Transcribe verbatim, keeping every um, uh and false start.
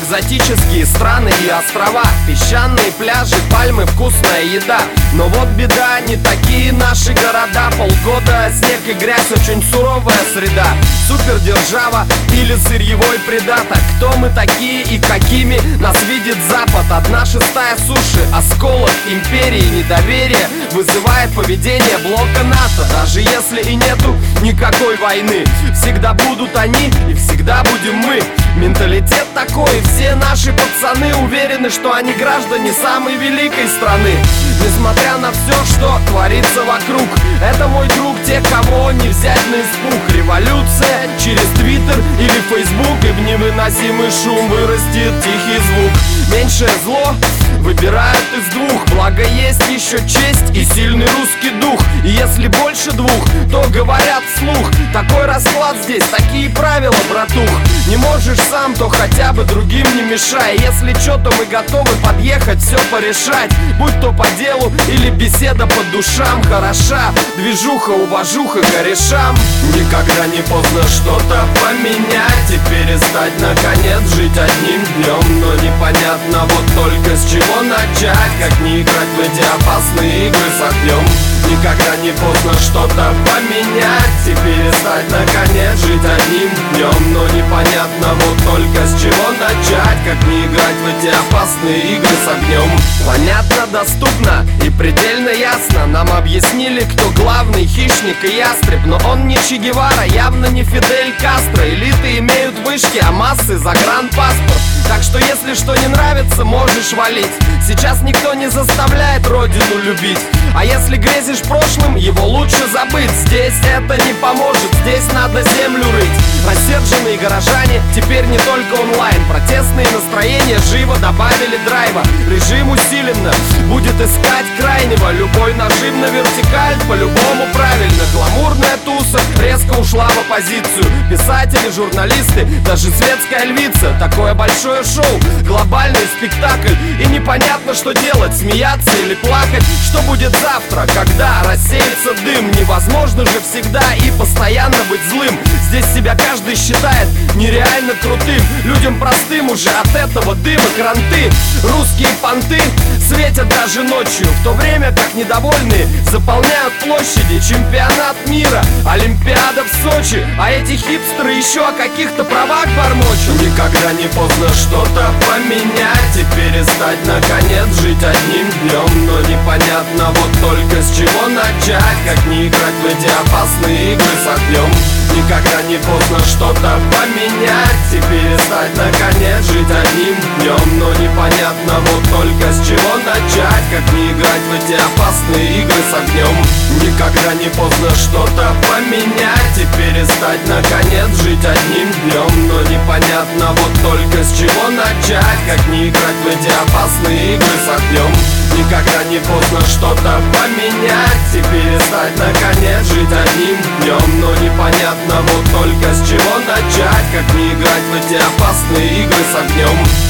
экзотические страны и острова, песчаные пляжи, пальмы, вкусная еда. Но вот беда, не такие наши города. Полгода снег и грязь, очень суровая среда. Супердержава или сырьевой придаток. Кто мы такие и какими нас видит Запад? Одна шестая суши, осколок империи. Недоверие вызывает поведение блока НАТО. Даже если и нету никакой войны, всегда будут они и всегда будем мы. Менталитет такой, все наши пацаны уверены, что они граждане самой великой страны. Несмотря на все, что творится вокруг, это, мой друг, те, кого не взять на испуг. Революция через Твиттер или Фейсбук, и в невыносимый шум вырастет тихий звук. Меньшее зло выбирают из двух, благо есть еще честь и сильный русский дух. И если больше двух, то говорят вслух. Такой расклад здесь, такие правила, братух. Не можешь сам, то хотя бы другим не мешай. Если чё, то мы готовы подъехать, все порешать. Будь то по делу или беседа по душам. Хороша движуха, уважуха корешам. Никогда не поздно что-то поменять и перестать наконец жить одним днем. Но непонятно вот только с чего начать, как не играть в эти опасные игры с огнем. Никогда не поздно что-то поменять и перестать наконец жить одним днем. Но непонятно вот только с чего начать, как не играть в эти опасные игры с огнем. Понятно, доступно и предельно ясно. Нам объяснили, кто главный хищник и ястреб. Но он не Че Гевара, явно не Фидель Кастро. Элиты имеют вышки, а массы загранпаспорт. Так что если что не нравится, можешь валить. Сейчас никто не заставляет родину любить. А если грезишь прошлым, его лучше забыть. Здесь это не поможет, здесь надо землю рыть. Рассерженные горожане теперь не только онлайн. Протестные настроения живо добавили драйва. Режим усиленно будет искать крайнего. Любой нажим на вертикаль по-любому правильно. Гламурная туса резко ушла в оппозицию. Писатели, журналисты, даже светская львица. Такое большое шоу, глобальный спектакль. И непонятно, что делать, смеяться или плакать. Что будет завтра, когда рассеется дым? Невозможно же всегда и постоянно быть злым. Здесь себя каждый считает нереально крутым. Людям простым уже от этого дыма кранты. Русские понты светят даже ночью, в то время как недовольные заполняют площади. Чемпионат мира, Олимпиада в Сочи, а эти хипстеры еще о каких-то правах бормочут. Никогда не поздно что-то поменять и перестать наконец жить одним днем. Но непонятно вот только с чего начать, как не играть в эти опасные игры с огнем. Никогда не поздно что-то поменять и перестать наконец жить одним днем. Но непонятно вот только с чего начать, как не играть в эти опасные игры с огнем. Никогда не поздно что-то поменять и перестать наконец жить одним днем. Но непонятно вот только с чего начать, как не играть в эти опасные игры с огнем. Никогда не поздно что-то поменять и перестать наконец жить одним днем. Но непонятно вот только с чего начать, как не играть в эти опасные игры с огнем.